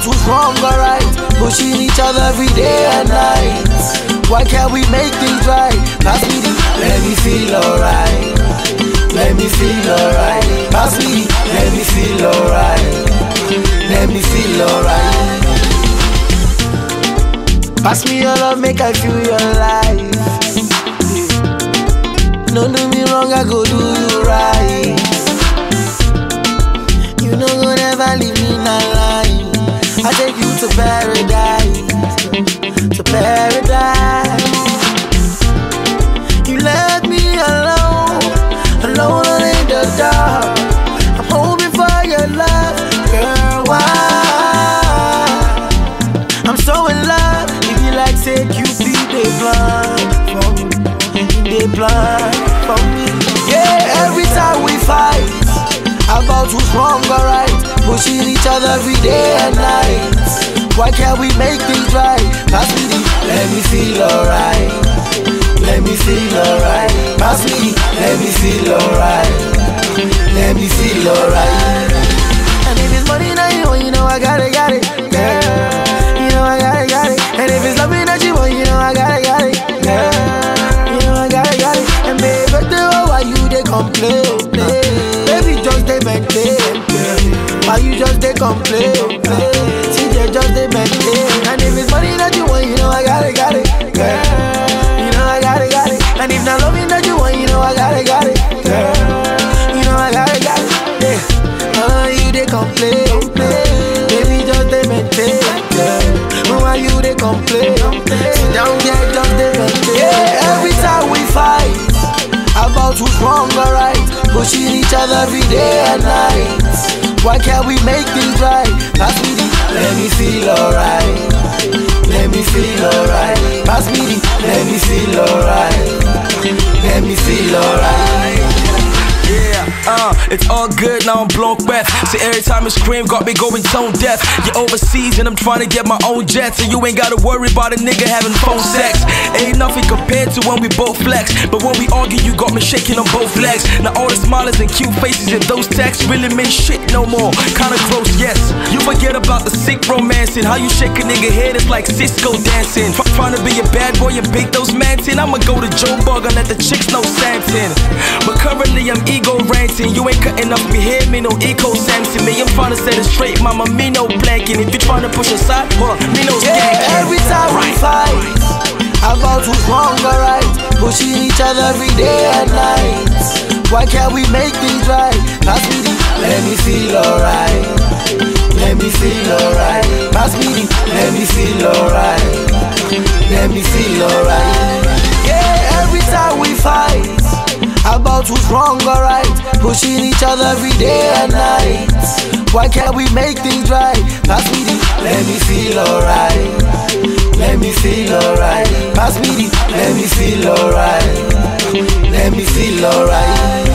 who's wrong or right, pushing each other every day and night. Why can't we make things right? Pass me the, let me feel alright. Let me feel alright. Pass me the, let me feel alright. Let me feel alright. Pass me your love, make I feel your life. Don't do me wrong, I go do you right. You know you'll never leave me alone. I take you to paradise, to paradise. You left me alone, alone in the dark. I'm hoping for your love, girl. Why? I'm so in love. If you like, say Cupid, they blind for me, they blind for me. Yeah, every time we fight about who's wrong or right, pushing each other every day and night. Why can't we make things right? Pass me the, let me feel alright. Let me feel alright. Pass me the, let me feel alright. Let me feel alright. And if it's money that you want, you know I got it, girl. You know I got it. And if it's loving that you want, you know I got it, girl. You know I got it. And baby, why you they complain? Baby, just they maintain. Why you just they complain? See, they just they maintain. And if it's money that you want, you know I got it, girl. You know I got it. And if not loving that you want, you know I got it, you know I got it, yeah. You they complain, baby, just they maintain. Why you they complain? Sit down there, just they maintain. Yeah, every time we fight about who's wrong or right, pushing each other every day and night. Why can't we make things right? Pass me the, let me feel alright. Let me feel alright. Pass me the, let me feel alright. Let me feel alright. Yeah, it's all good, now I'm blown breath. See, every time I scream, got me going tone deaf. You're overseas and I'm trying to get my own jet, so you ain't gotta worry about a nigga having phone sex. Ain't nothing compared to when we both flex, but when we argue, you got me shaking on both legs. Now all the smiles and cute faces in those texts really mean shit no more. Kinda gross, yes. You forget about the sick romancing, how you shake a nigga head, it's like Cisco dancing. Trying to be a bad boy and bake those mans in. I'ma go to Joe Bug and let the chicks know Santin. But currently I'm ego ranting. You ain't cutting up me hear me no eco Samson. Me, I'm trying to set it straight, mama, me no blanking. If you trying to push aside, well, me no skanking. Yeah, every time we fight about who's wrong or right, pushing each other every day and night. Why can't we make things right? Pass me the, let me feel alright. Let me feel alright. Pass me the, let me feel alright. Let me feel alright. Yeah, every time we fight about who's wrong or right, pushing each other every day and night. Why can't we make things right? Pass me the, let me feel alright. Let me feel alright. Pass me the, let me feel alright. Let me feel alright.